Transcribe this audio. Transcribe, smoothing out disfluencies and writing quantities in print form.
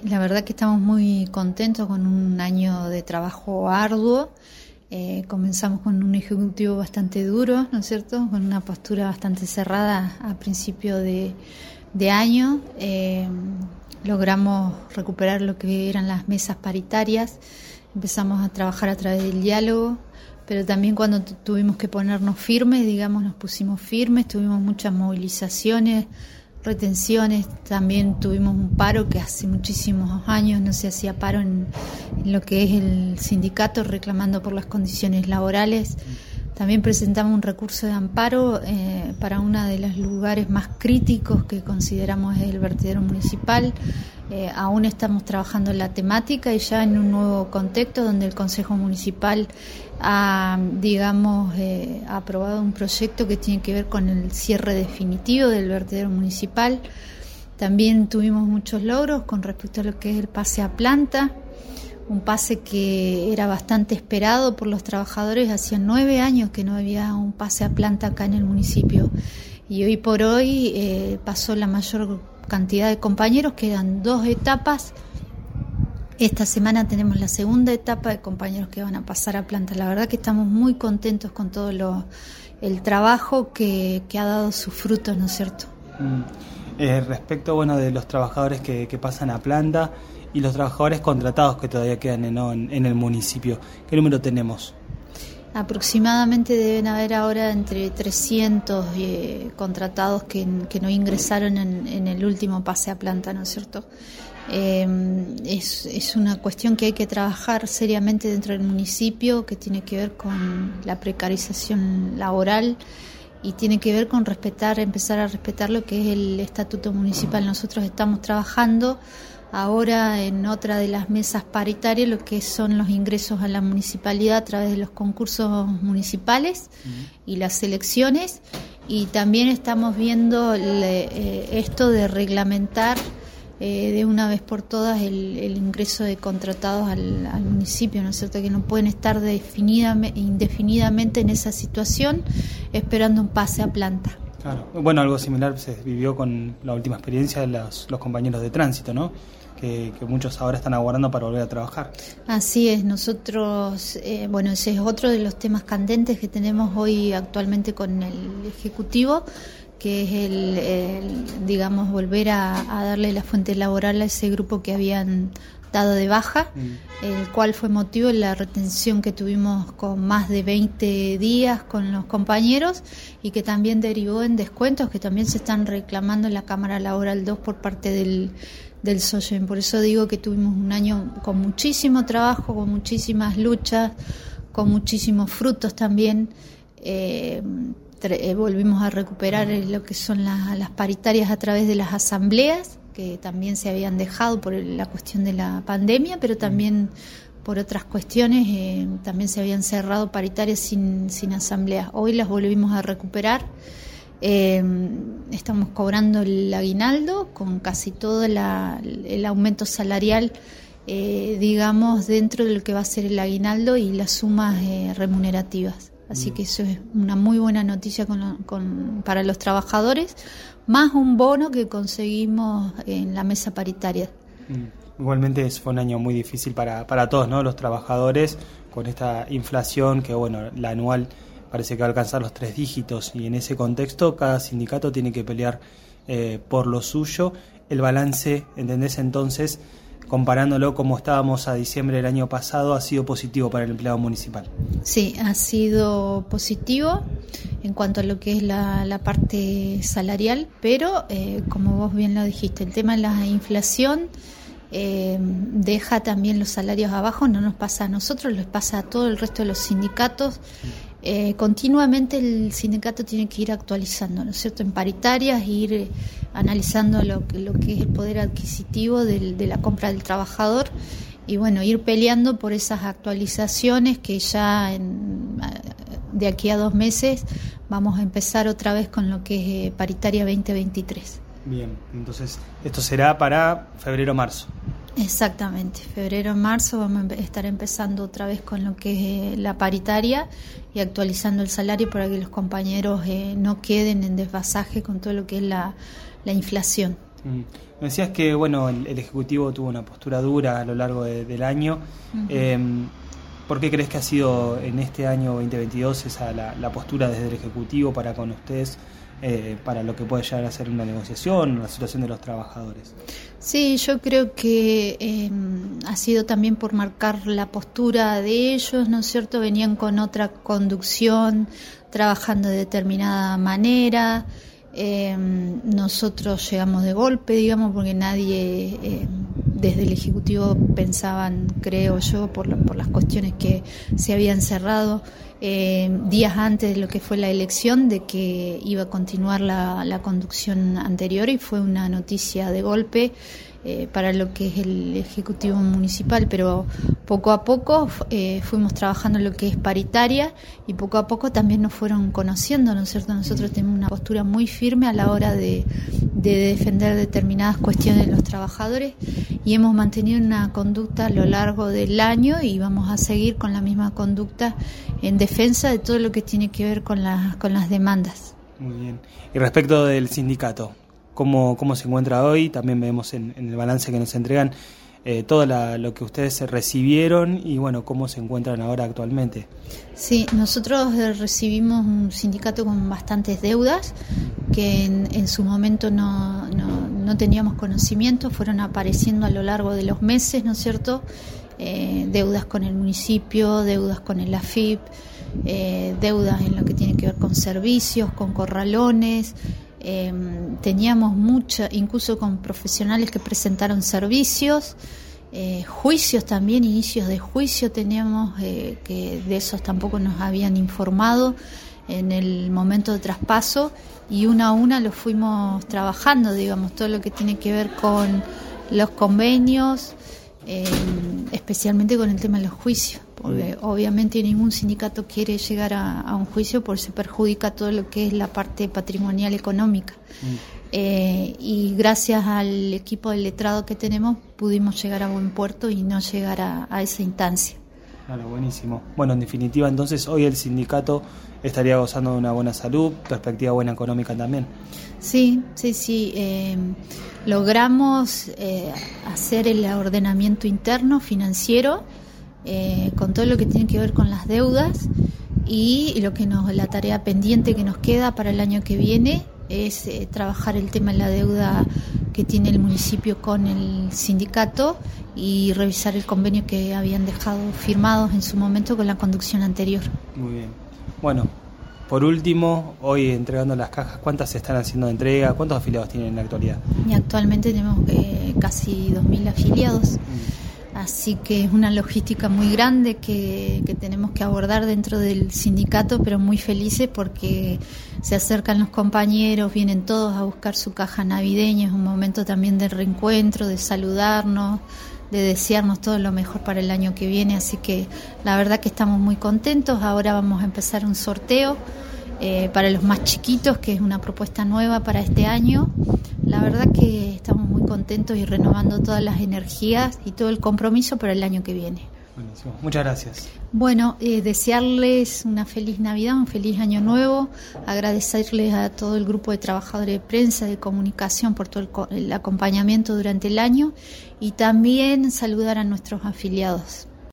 La verdad que estamos muy contentos con un año de trabajo arduo. Comenzamos con un ejecutivo bastante duro, ¿no es cierto?, con una postura bastante cerrada a principio de año. Logramos recuperar lo que eran las mesas paritarias, empezamos a trabajar a través del diálogo, pero también cuando tuvimos que ponernos firmes, digamos, nos pusimos firmes, tuvimos muchas movilizaciones, retenciones, también tuvimos un paro que hace muchísimos años no se hacía paro en lo que es el sindicato, reclamando por las condiciones laborales. También presentamos un recurso de amparo para uno de los lugares más críticos que consideramos es el vertedero municipal. Aún estamos trabajando en la temática y ya en un nuevo contexto donde el Consejo Municipal ha aprobado un proyecto que tiene que ver con el cierre definitivo del vertedero municipal. También tuvimos muchos logros con respecto a lo que es el pase a planta, un pase que era bastante esperado por los trabajadores. Hacía 9 años que no había un pase a planta acá en el municipio y hoy por hoy pasó la mayor cantidad de compañeros. Quedan 2 etapas. Esta semana tenemos la segunda etapa de compañeros que van a pasar a planta. La verdad que estamos muy contentos con todo el trabajo que ha dado sus frutos, ¿no es cierto? Respecto de los trabajadores que pasan a planta y los trabajadores contratados que todavía quedan en el municipio, ¿qué número tenemos? Aproximadamente deben haber ahora entre 300 contratados que no ingresaron en el último pase a planta, ¿no es cierto? Es una cuestión que hay que trabajar seriamente dentro del municipio, que tiene que ver con la precarización laboral y tiene que ver con empezar a respetar lo que es el estatuto municipal. Nosotros estamos trabajando ahora en otra de las mesas paritarias, lo que son los ingresos a la municipalidad a través de los concursos municipales y las elecciones, y también estamos viendo esto de reglamentar de una vez por todas el ingreso de contratados al municipio, ¿no es cierto?, que no pueden estar indefinidamente en esa situación esperando un pase a planta. Claro. Algo similar se vivió con la última experiencia de los compañeros de tránsito, ¿no? Que muchos ahora están aguardando para volver a trabajar. Así es, nosotros, ese es otro de los temas candentes que tenemos hoy actualmente con el Ejecutivo, que es volver a darle la fuente laboral a ese grupo que habían dado de baja, el cual fue motivo de la retención que tuvimos con más de 20 días con los compañeros y que también derivó en descuentos que también se están reclamando en la Cámara Laboral 2 por parte del SOGEN. Por eso digo que tuvimos un año con muchísimo trabajo, con muchísimas luchas, con muchísimos frutos también. Volvimos a recuperar lo que son las paritarias a través de las asambleas, que también se habían dejado por la cuestión de la pandemia, pero también por otras cuestiones también se habían cerrado paritarias sin asambleas. Hoy las volvimos a recuperar. Estamos cobrando el aguinaldo con casi todo el aumento salarial, dentro de lo que va a ser el aguinaldo y las sumas remunerativas. Así que eso es una muy buena noticia para los trabajadores, más un bono que conseguimos en la mesa paritaria. Igualmente fue un año muy difícil para todos, ¿no? Los trabajadores, con esta inflación que, la anual parece que va a alcanzar los 3 dígitos, y en ese contexto cada sindicato tiene que pelear por lo suyo. El balance, ¿entendés? Entonces, comparándolo como estábamos a diciembre del año pasado, ha sido positivo para el empleado municipal. Sí, ha sido positivo en cuanto a lo que es la parte salarial, pero como vos bien lo dijiste, el tema de la inflación deja también los salarios abajo. No nos pasa a nosotros, les pasa a todo el resto de los sindicatos. Continuamente el sindicato tiene que ir actualizando, ¿no es cierto?, en paritarias, ir analizando lo que es el poder adquisitivo de la compra del trabajador y ir peleando por esas actualizaciones que ya de aquí a 2 meses vamos a empezar otra vez con lo que es paritaria 2023. Bien, entonces esto será para febrero-marzo. Exactamente, febrero-marzo vamos a estar empezando otra vez con lo que es la paritaria y actualizando el salario para que los compañeros no queden en desfasaje con todo lo que es la inflación. Me decías que bueno, el Ejecutivo tuvo una postura dura a lo largo del año. ¿Por qué crees que ha sido en este año 2022 esa la postura desde el Ejecutivo para con ustedes, para lo que puede llegar a ser una negociación, la situación de los trabajadores? Sí, yo creo que ha sido también por marcar la postura de ellos, ¿no es cierto? Venían con otra conducción, trabajando de determinada manera. Nosotros llegamos de golpe, digamos, porque nadie desde el Ejecutivo pensaban, creo yo, por las cuestiones que se habían cerrado días antes de lo que fue la elección, de que iba a continuar la conducción anterior, y fue una noticia de golpe para lo que es el Ejecutivo Municipal, pero poco a poco fuimos trabajando en lo que es paritaria, y poco a poco también nos fueron conociendo, ¿no es cierto? Nosotros tenemos una postura muy firme a la hora de defender determinadas cuestiones de los trabajadores, y hemos mantenido una conducta a lo largo del año, y vamos a seguir con la misma conducta en defensa de todo lo que tiene que ver con las demandas. Muy bien. Y respecto del sindicato, ¿cómo se encuentra hoy? También vemos en el balance que nos entregan todo lo que ustedes recibieron y bueno, cómo se encuentran ahora actualmente. Sí, nosotros recibimos un sindicato con bastantes deudas que en su momento no teníamos conocimiento, fueron apareciendo a lo largo de los meses, ¿no es cierto? Deudas con el municipio, deudas con el AFIP, deudas en lo que tiene que ver con servicios, con corralones. Teníamos mucha, incluso con profesionales que presentaron servicios, juicios también, inicios de juicio teníamos, que de esos tampoco nos habían informado en el momento de traspaso, y una a una lo fuimos trabajando, digamos, todo lo que tiene que ver con los convenios, especialmente con el tema de los juicios, porque obviamente ningún sindicato quiere llegar a un juicio porque se perjudica todo lo que es la parte patrimonial económica. Y gracias al equipo de letrado que tenemos pudimos llegar a buen puerto y no llegar a esa instancia. Claro, buenísimo. Bueno, en definitiva, entonces hoy el sindicato estaría gozando de una buena salud, perspectiva buena económica también. Sí. Logramos hacer el ordenamiento interno financiero con todo lo que tiene que ver con las deudas, y la tarea pendiente que nos queda para el año que viene es trabajar el tema de la deuda que tiene el municipio con el sindicato y revisar el convenio que habían dejado firmados en su momento con la conducción anterior. Muy bien. Bueno, por último, hoy entregando las cajas, ¿cuántas se están haciendo de entrega? ¿Cuántos afiliados tienen en la actualidad? Y actualmente tenemos casi 2.000 afiliados. Así que es una logística muy grande que tenemos que abordar dentro del sindicato, pero muy felices porque se acercan los compañeros, vienen todos a buscar su caja navideña, es un momento también de reencuentro, de saludarnos, de desearnos todo lo mejor para el año que viene, así que la verdad que estamos muy contentos. Ahora vamos a empezar un sorteo para los más chiquitos, que es una propuesta nueva para este año. La verdad que estamos muy contentos y renovando todas las energías y todo el compromiso para el año que viene. Buenísimo. Muchas gracias. Bueno, desearles una feliz Navidad, un feliz Año Nuevo, agradecerles a todo el grupo de trabajadores de prensa, de comunicación por todo el acompañamiento durante el año, y también saludar a nuestros afiliados.